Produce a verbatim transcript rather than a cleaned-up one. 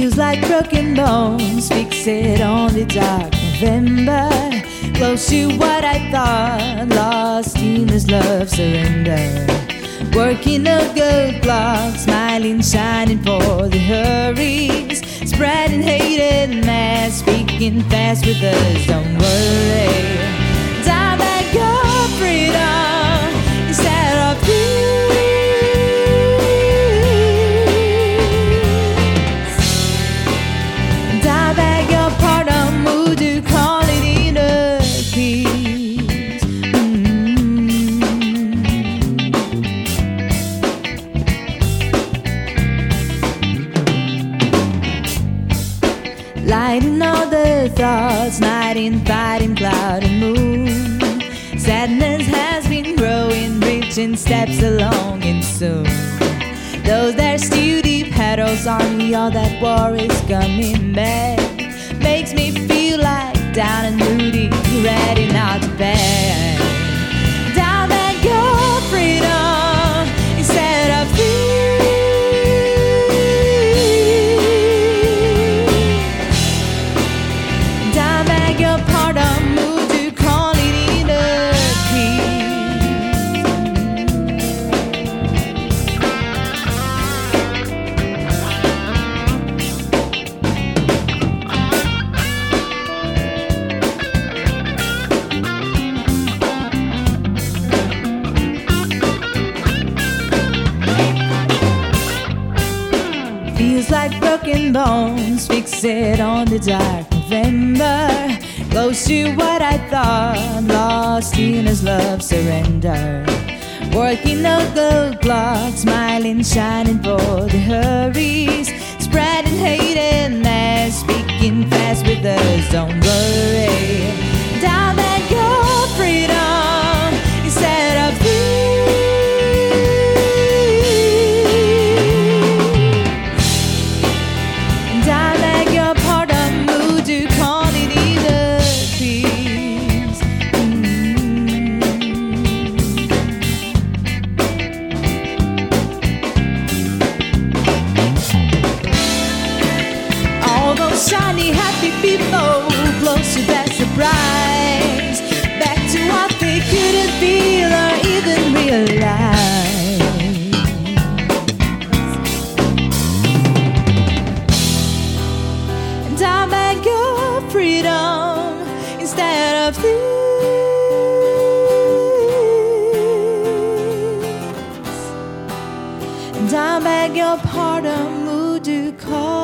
Feels like broken bones, fixed on the dark November. Close to what I thought, lost in this love surrender. Working a good clock, smiling, shining for the hurries. Spreading hate and mass, speaking fast with us, don't worry. Time back your freedom instead of peace. Time back your pardon, mood you call it inner peace. Mm-hmm. Lighting all the thoughts, night in fighting cloud and moon. Sadness has been growing, reaching steps along and soon. Those that still deep petals on me, all that war is coming back. Makes me feel like down and moody, ready not to beg. Down back your freedom instead of fear. Your pardon, move to call it inner peace. Feels like broken bones, fixed on the dark November. Close to what I thought, lost in his love surrender. Working a good clock, smiling, shining for the hurries. Spreading hate and mass, speaking fast with us, don't worry. Down back your freedom instead of peace. Down back your pardon, mood to call it either. Shiny, happy people, close to that surprise. Back to what they couldn't feel or even realize. And I beg your freedom instead of this. And I beg your pardon, would you call?